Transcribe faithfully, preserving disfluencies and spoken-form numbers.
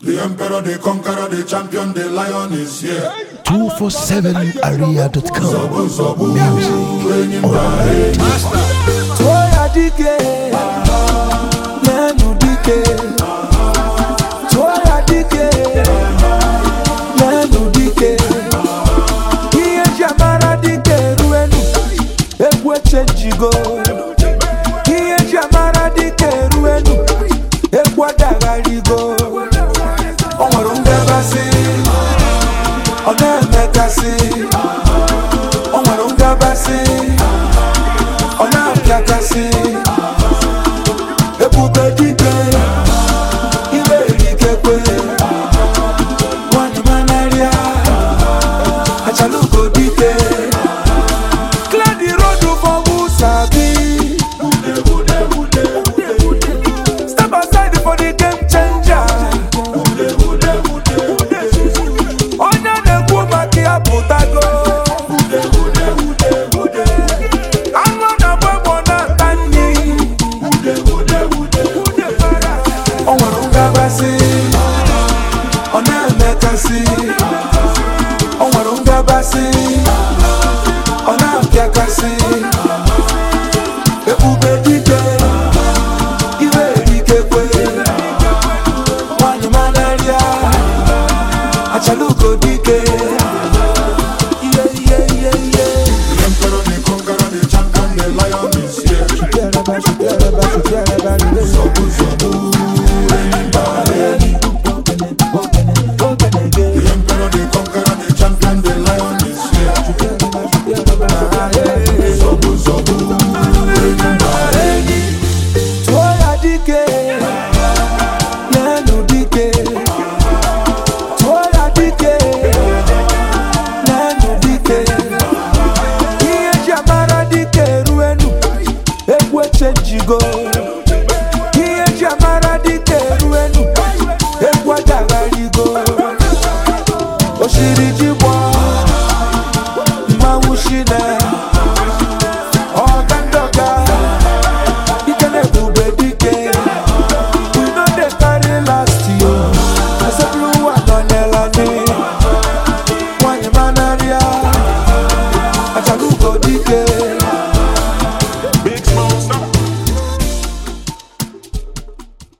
The emperor, the conqueror, the champion, the lion is here. two forty-seven area dot com. Zobu, zobu, Music. Master. Toya dike, nenu dike. Toya dike, nenu dike. Iye jamara dike ruenu, ekwe chenjigo. Iye jamara dike ruenu, ekwa dagarigo. Omarunga basi, oneme kasi. Omarunga basi. Yakasi, ebube dike, iwe erikekwe, wani manaria, achaluko dike, clear the road for Musabi. Step aside for the game changer. Onya nekwo maki aputago. Onwarunga basi, ona piakasi. Ebube dike, iwe erikekwe, wani manaria, achaluko dike. Yeah, yeah, yeah, yeah. The emperor, the conqueror, the champion, the lion is here. Zobu, zobu, go.